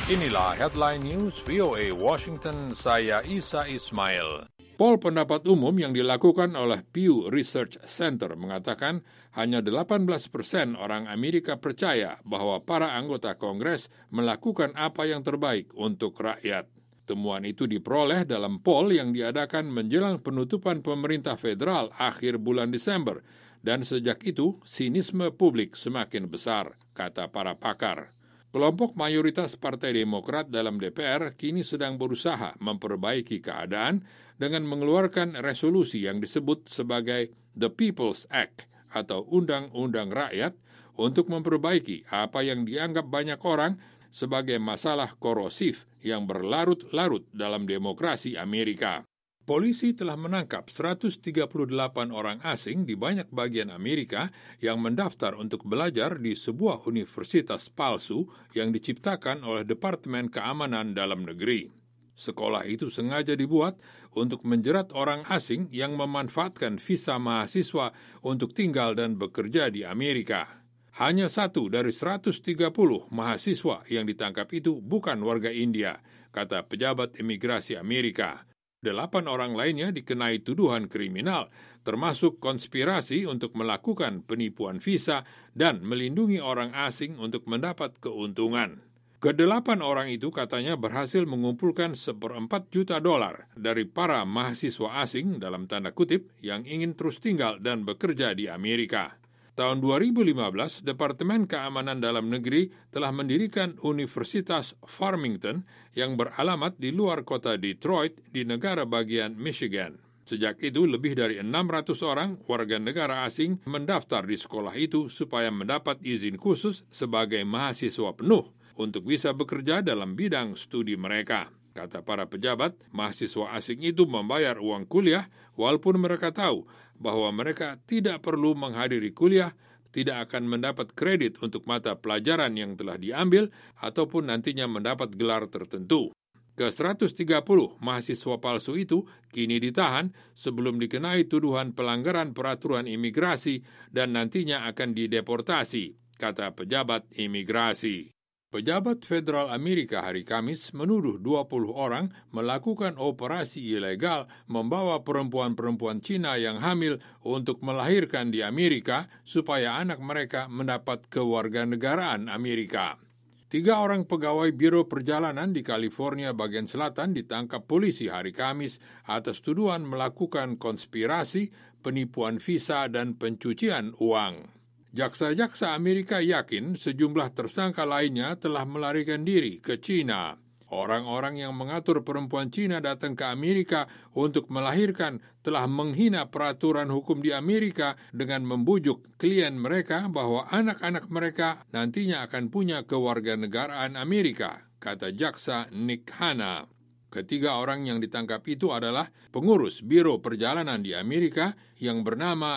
Inilah Headline News VOA Washington, saya Isa Ismail. Poll pendapat umum yang dilakukan oleh Pew Research Center mengatakan hanya 18% orang Amerika percaya bahwa para anggota Kongres melakukan apa yang terbaik untuk rakyat. Temuan itu diperoleh dalam poll yang diadakan menjelang penutupan pemerintah federal akhir bulan Desember, dan sejak itu sinisme publik semakin besar, kata para pakar. Kelompok mayoritas Partai Demokrat dalam DPR kini sedang berusaha memperbaiki keadaan dengan mengeluarkan resolusi yang disebut sebagai The People's Act atau Undang-Undang Rakyat untuk memperbaiki apa yang dianggap banyak orang sebagai masalah korosif yang berlarut-larut dalam demokrasi Amerika. Polisi telah menangkap 138 orang asing di banyak bagian Amerika yang mendaftar untuk belajar di sebuah universitas palsu yang diciptakan oleh Departemen Keamanan Dalam Negeri. Sekolah itu sengaja dibuat untuk menjerat orang asing yang memanfaatkan visa mahasiswa untuk tinggal dan bekerja di Amerika. Hanya 1 dari 130 mahasiswa yang ditangkap itu bukan warga India, kata pejabat imigrasi Amerika. 8 orang lainnya dikenai tuduhan kriminal, termasuk konspirasi untuk melakukan penipuan visa dan melindungi orang asing untuk mendapat keuntungan. Ke-8 orang itu katanya berhasil mengumpulkan $1,4 juta dari para mahasiswa asing dalam tanda kutip yang ingin terus tinggal dan bekerja di Amerika. Tahun 2015, Departemen Keamanan Dalam Negeri telah mendirikan Universitas Farmington yang beralamat di luar kota Detroit di negara bagian Michigan. Sejak itu, lebih dari 600 orang warga negara asing mendaftar di sekolah itu supaya mendapat izin khusus sebagai mahasiswa penuh untuk bisa bekerja dalam bidang studi mereka. Kata para pejabat, mahasiswa asing itu membayar uang kuliah walaupun mereka tahu bahwa mereka tidak perlu menghadiri kuliah, tidak akan mendapat kredit untuk mata pelajaran yang telah diambil, ataupun nantinya mendapat gelar tertentu. Ke-130 mahasiswa palsu itu kini ditahan sebelum dikenai tuduhan pelanggaran peraturan imigrasi dan nantinya akan dideportasi, kata pejabat imigrasi. Pejabat federal Amerika hari Kamis menuduh 20 orang melakukan operasi ilegal membawa perempuan-perempuan Cina yang hamil untuk melahirkan di Amerika supaya anak mereka mendapat kewarganegaraan Amerika. 3 orang pegawai Biro Perjalanan di California bagian selatan ditangkap polisi hari Kamis atas tuduhan melakukan konspirasi, penipuan visa, dan pencucian uang. Jaksa-jaksa Amerika yakin sejumlah tersangka lainnya telah melarikan diri ke China. Orang-orang yang mengatur perempuan Cina datang ke Amerika untuk melahirkan telah menghina peraturan hukum di Amerika dengan membujuk klien mereka bahwa anak-anak mereka nantinya akan punya kewarganegaraan Amerika, kata jaksa Nick Hanna. Ketiga orang yang ditangkap itu adalah pengurus Biro Perjalanan di Amerika yang bernama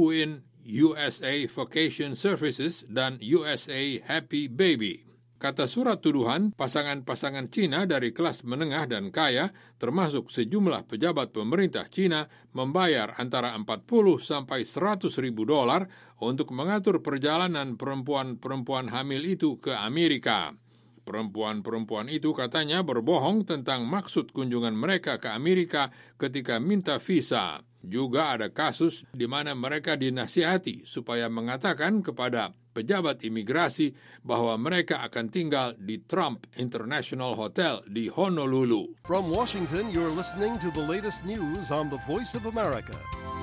USA Vacation Services dan USA Happy Baby. Kata surat tuduhan, pasangan-pasangan Cina dari kelas menengah dan kaya, termasuk sejumlah pejabat pemerintah Cina, membayar antara $40 sampai $100 ribu untuk mengatur perjalanan perempuan-perempuan hamil itu ke Amerika. Perempuan-perempuan itu katanya berbohong tentang maksud kunjungan mereka ke Amerika ketika minta visa. Juga ada kasus di mana mereka dinasihati supaya mengatakan kepada pejabat imigrasi bahwa mereka akan tinggal di Trump International Hotel di Honolulu. From Washington, you're listening to the latest news on the Voice of America.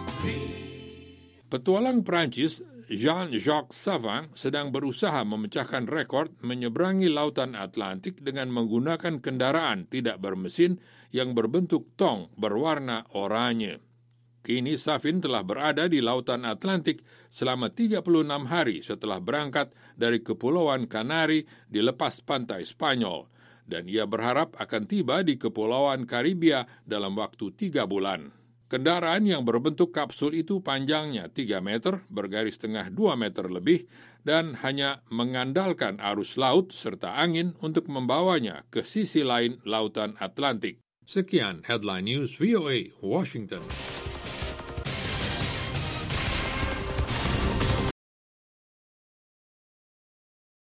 Petualang Prancis Jean-Jacques Savin sedang berusaha memecahkan rekor menyeberangi lautan Atlantik dengan menggunakan kendaraan tidak bermesin yang berbentuk tong berwarna oranye. Kini Savin telah berada di lautan Atlantik selama 36 hari setelah berangkat dari Kepulauan Kanari di lepas pantai Spanyol, dan ia berharap akan tiba di Kepulauan Karibia dalam waktu 3 bulan. Kendaraan yang berbentuk kapsul itu panjangnya 3 meter, bergaris tengah 2 meter lebih, dan hanya mengandalkan arus laut serta angin untuk membawanya ke sisi lain lautan Atlantik. Sekian Headline News VOA Washington.